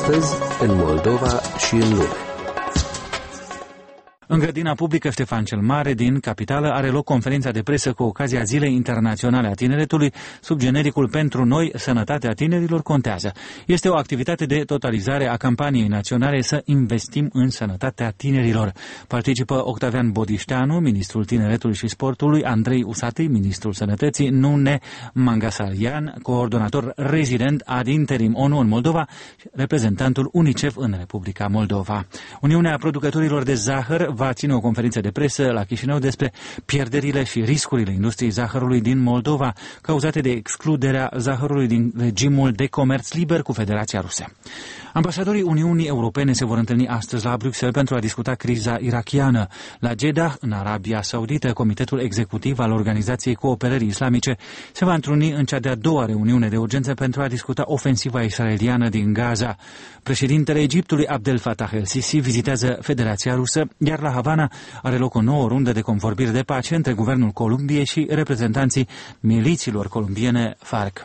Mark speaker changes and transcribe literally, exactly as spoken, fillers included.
Speaker 1: Astăzi, în Moldova și în lume.
Speaker 2: În grădina publică Ștefan cel Mare din capitală are loc conferința de presă cu ocazia Zilei Internaționale a Tineretului sub genericul Pentru noi, sănătatea tinerilor contează. Este o activitate de totalizare a campaniei naționale Să investim în sănătatea tinerilor. Participă Octavian Bodișteanu, ministrul Tineretului și Sportului, Andrei Usatîi, ministrul Sănătății, Nune Mangasarian, coordonator rezident ad interim ONU în Moldova, reprezentantul UNICEF în Republica Moldova. Uniunea Producătorilor de Zahăr va ține o conferință de presă la Chișinău despre pierderile și riscurile industriei zahărului din Moldova, cauzate de excluderea zahărului din regimul de comerț liber cu Federația Rusă. Ambasadorii Uniunii Europene se vor întâlni astăzi la Bruxelles pentru a discuta criza irakiană. La Jeddah, în Arabia Saudită, Comitetul Executiv al Organizației Cooperării Islamice se va întruni în cea de-a doua reuniune de urgență pentru a discuta ofensiva israeliană din Gaza. Președintele Egiptului Abdel Fattah el-Sisi vizitează Federația Rusă, iar la Havana are loc o nouă rundă de convorbiri de pace între guvernul Columbiei și reprezentanții milițiilor columbiene FARC.